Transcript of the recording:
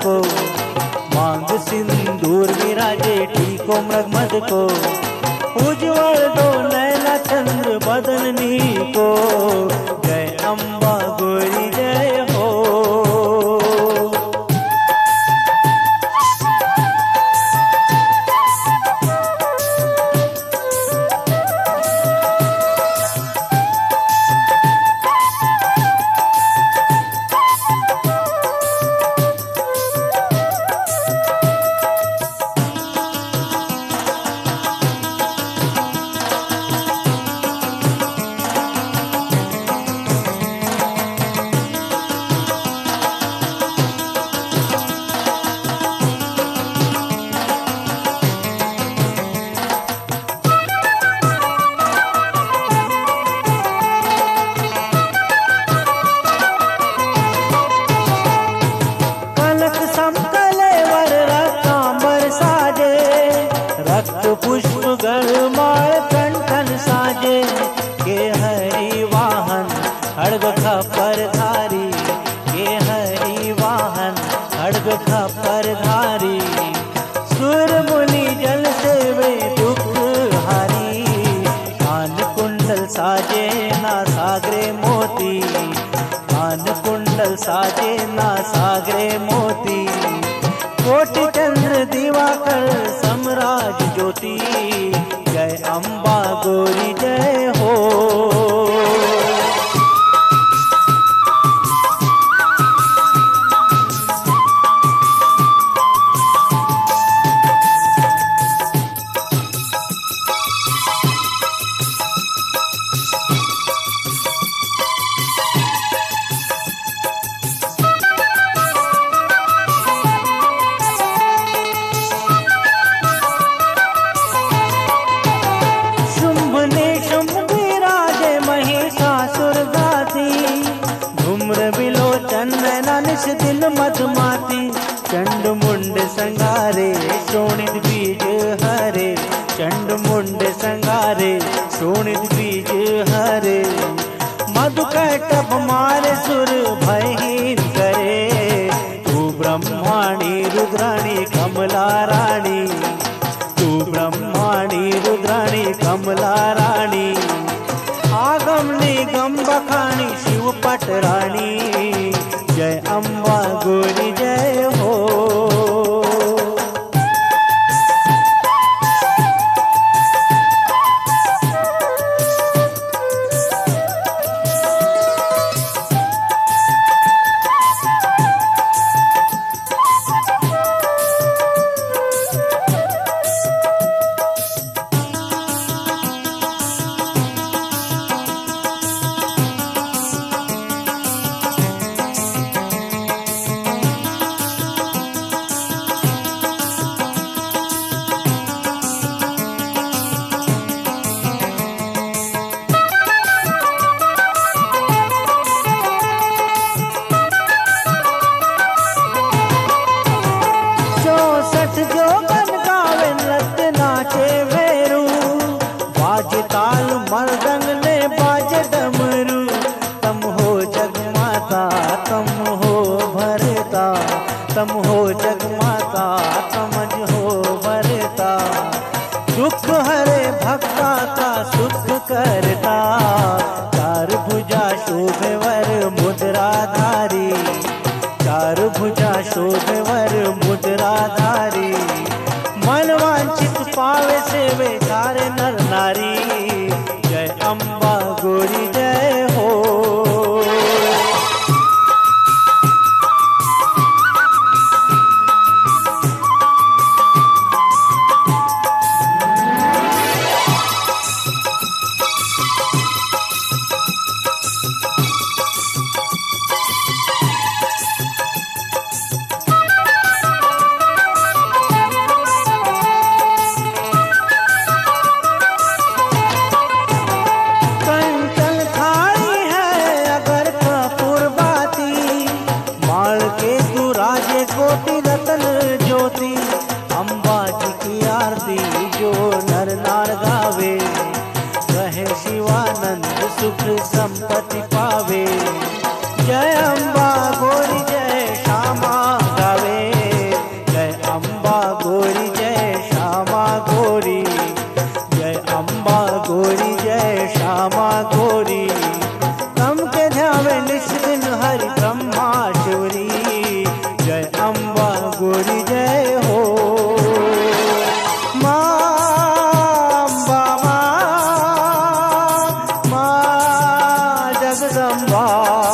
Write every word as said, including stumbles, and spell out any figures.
को, मांग सिंदूर विराजे टीको मृगमद को, उज्ज्वल दो नैना चंद्र बदननी को, जय अम्बा गौरी जय हो। पुष्प गणमाय कंठन साजे, के हरि वाहन खड्ग खपर धारी, के हरि वाहन खड्ग खपर धारी, सुर मुनि जल सेवे दुख हारी, कान कुंडल साजे ना सागरे मोती, कान कुंडल साजे ना सागरे मोती, कोटि चंद्र दिवाकर समराज ज्योति, जय अम्बा गौरी जय हो। निश दिल मधुमाती, चंड मुंड संगारे शोणित बीज हरे, चंड मुंड संगारे शोणित बीज हरे, मधु कैटभ मारे सुर भयहीन करे, तू ब्रह्माणी रुद्राणी कमला रानी, तू ब्रह्माणी रुद्राणी कमला रानी, आगम निगम बखानी शिव पटरानी, जय अम्बा गौरी जय हो। मर्दंग ने बाज डमरू, तम हो जगमाता तम हो भरता, तम हो जगमाता तमज हो भरता, दुख हरे भक्ता का सुख करता, चार भुजा शोभे वर मुद्राधारी, चार भुजा शोभे वर मुद्राधारी, मन वांछित पावे सेवे सारे नर नारी, जय अम्बा गौरी जय हो। कोटि रतन ज्योति, अम्बा जी की आरती जो नर नार गावे, कहे शिवानंद सुख संपत्ति पावे, जय अम्बा गौरी जय श्यामा गावे। जय हो। माँ अम्बा, माँ, माँ जगदम्बा।